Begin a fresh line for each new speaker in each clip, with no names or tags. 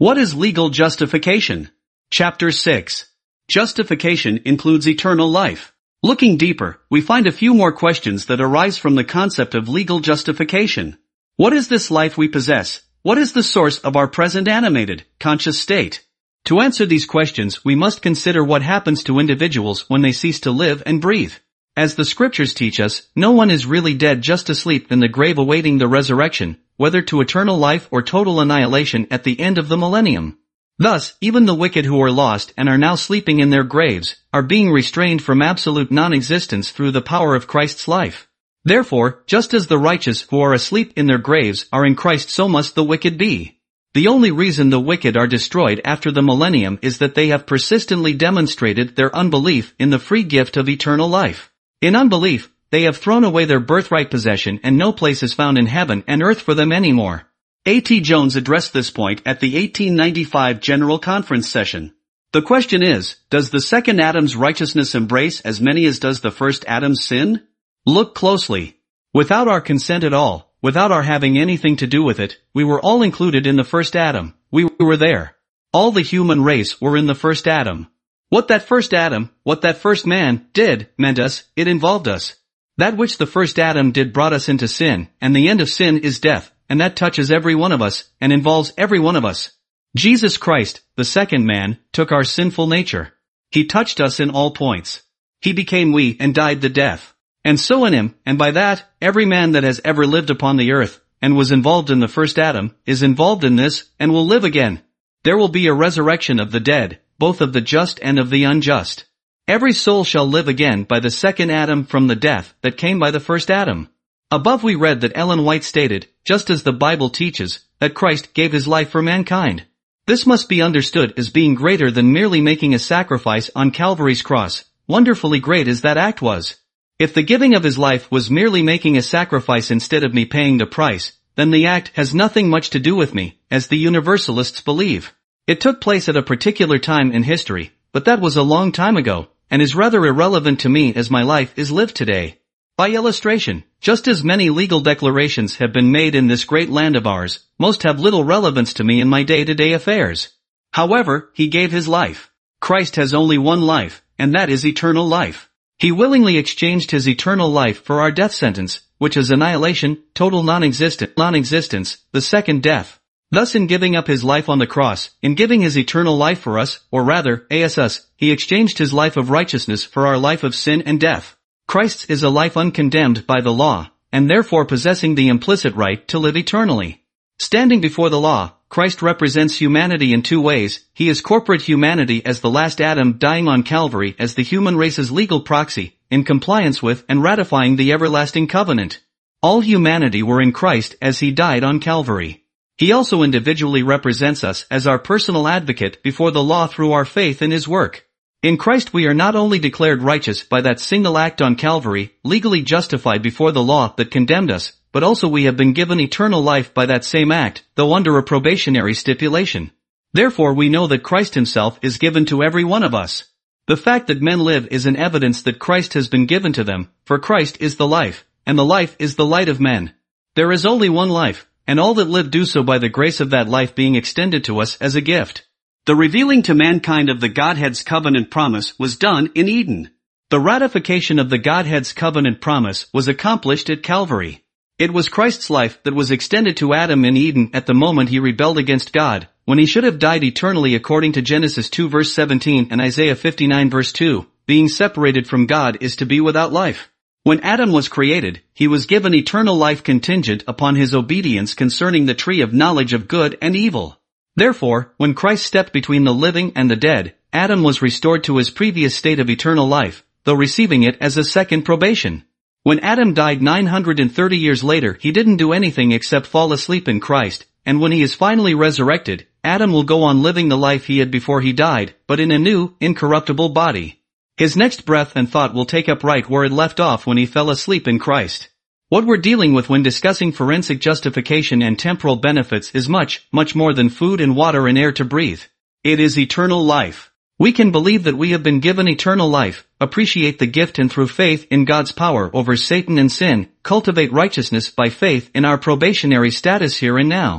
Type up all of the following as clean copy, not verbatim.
What is legal justification? Chapter 6. Justification includes eternal life. Looking deeper, we find a few more questions that arise from the concept of legal justification. What is this life we possess? What is the source of our present animated, conscious state? To answer these questions, we must consider what happens to individuals when they cease to live and breathe. As the scriptures teach us, no one is really dead just asleep in the grave awaiting the resurrection, whether to eternal life or total annihilation at the end of the millennium. Thus, even the wicked who are lost and are now sleeping in their graves, are being restrained from absolute non-existence through the power of Christ's life. Therefore, just as the righteous who are asleep in their graves are in Christ, so must the wicked be. The only reason the wicked are destroyed after the millennium is that they have persistently demonstrated their unbelief in the free gift of eternal life. In unbelief, they have thrown away their birthright possession, and no place is found in heaven and earth for them anymore. A.T. Jones addressed this point at the 1895 General Conference session. The question is, does the second Adam's righteousness embrace as many as does the first Adam's sin? Look closely. Without our consent at all, without our having anything to do with it, we were all included in the first Adam. We were there. All the human race were in the first Adam. What that first Adam, what that first man, did, meant us, it involved us. That which the first Adam did brought us into sin, and the end of sin is death, and that touches every one of us, and involves every one of us. Jesus Christ, the second man, took our sinful nature. He touched us in all points. He became we and died the death. And so in him, and by that, every man that has ever lived upon the earth, and was involved in the first Adam, is involved in this, and will live again. There will be a resurrection of the dead, both of the just and of the unjust. Every soul shall live again by the second Adam from the death that came by the first Adam. Above we read that Ellen White stated, just as the Bible teaches, that Christ gave his life for mankind. This must be understood as being greater than merely making a sacrifice on Calvary's cross, wonderfully great as that act was. If the giving of his life was merely making a sacrifice instead of me paying the price, then the act has nothing much to do with me, as the Universalists believe. It took place at a particular time in history, but that was a long time ago, and is rather irrelevant to me as my life is lived today. By illustration, just as many legal declarations have been made in this great land of ours, most have little relevance to me in my day-to-day affairs. However, he gave his life. Christ has only one life, and that is eternal life. He willingly exchanged his eternal life for our death sentence, which is annihilation, total non-existence, the second death. Thus in giving up his life on the cross, in giving his eternal life for us, or rather, us, he exchanged his life of righteousness for our life of sin and death. Christ's is a life uncondemned by the law, and therefore possessing the implicit right to live eternally. Standing before the law, Christ represents humanity in two ways. He is corporate humanity as the last Adam dying on Calvary as the human race's legal proxy, in compliance with and ratifying the everlasting covenant. All humanity were in Christ as he died on Calvary. He also individually represents us as our personal advocate before the law through our faith in his work. In Christ we are not only declared righteous by that single act on Calvary, legally justified before the law that condemned us, but also we have been given eternal life by that same act, though under a probationary stipulation. Therefore we know that Christ himself is given to every one of us. The fact that men live is an evidence that Christ has been given to them, for Christ is the life, and the life is the light of men. There is only one life, and all that live do so by the grace of that life being extended to us as a gift. The revealing to mankind of the Godhead's covenant promise was done in Eden. The ratification of the Godhead's covenant promise was accomplished at Calvary. It was Christ's life that was extended to Adam in Eden at the moment he rebelled against God, when he should have died eternally according to Genesis 2 verse 17 and Isaiah 59 verse 2, being separated from God is to be without life. When Adam was created, he was given eternal life contingent upon his obedience concerning the tree of knowledge of good and evil. Therefore, when Christ stepped between the living and the dead, Adam was restored to his previous state of eternal life, though receiving it as a second probation. When Adam died 930 years later, he didn't do anything except fall asleep in Christ, and when he is finally resurrected, Adam will go on living the life he had before he died, but in a new, incorruptible body. His next breath and thought will take up right where it left off when he fell asleep in Christ. What we're dealing with when discussing forensic justification and temporal benefits is much, much more than food and water and air to breathe. It is eternal life. We can believe that we have been given eternal life, appreciate the gift and through faith in God's power over Satan and sin, cultivate righteousness by faith in our probationary status here and now.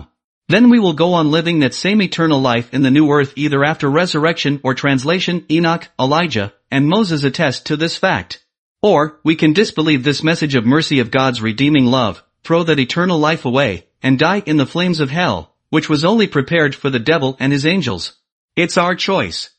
Then we will go on living that same eternal life in the new earth either after resurrection or translation. Enoch, Elijah, and Moses attest to this fact. Or, we can disbelieve this message of mercy of God's redeeming love, throw that eternal life away, and die in the flames of hell, which was only prepared for the devil and his angels. It's our choice.